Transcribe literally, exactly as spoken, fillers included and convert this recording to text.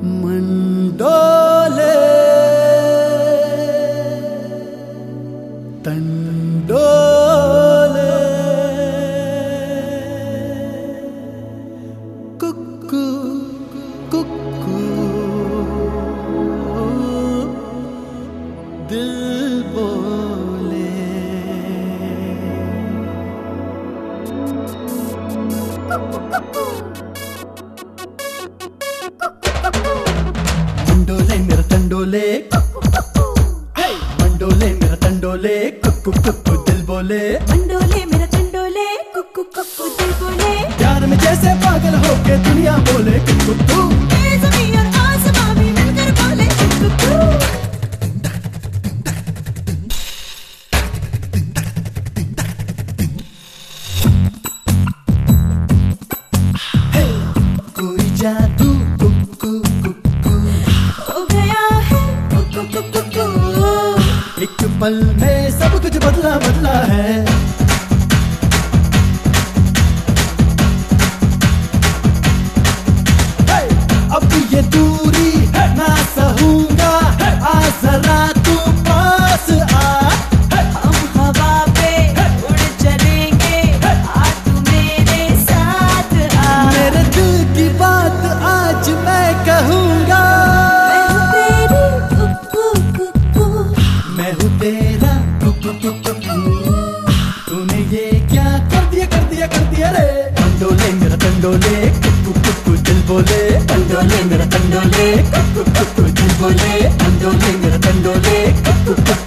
मंडोले तंडोले कुक्कू कुक्कू दिल बोले। मंडोले मेरा तंडोले, मंडोले मेरा तंडोले, कुक्कू कुक्कू दिल बोले। मंडोले मेरा तंडोले, कुक्कू कुक्कू दिल बोले। प्यार में जैसे पागल होके दुनिया बोले कुक्कू कुक्कू। ज़मीन और आसमां भी मिलकर बोले कुक्कू। कोई जादू कुक्कू कुक्कू हो गया है कुक्कू कुक्कू। एक पल में सब कुछ बदला बदला है। अब ये दूरी ना सहूंगा, आ जरा तू पास आ। हम हवा पे उड़ चलेंगे, आ तू मेरे साथ आ। मेरे दिल की बात आज मैं कहूंगा। मैं हूँ तेरी कुक्कू कुक्कू। मैं हूँ तेरा कुक्कू कुक्कू। तूने ये क्या कर दिया कर दिया कर दिया रे। तंडोले मेरा तंडोले, कुक्कू कुक्कू दिल बोले। तंडोले मेरा तंडोले, कुक्कू कुक्कू दिल बोले। तंडोले मेरा तंडोले, कुक्कू कुक्कू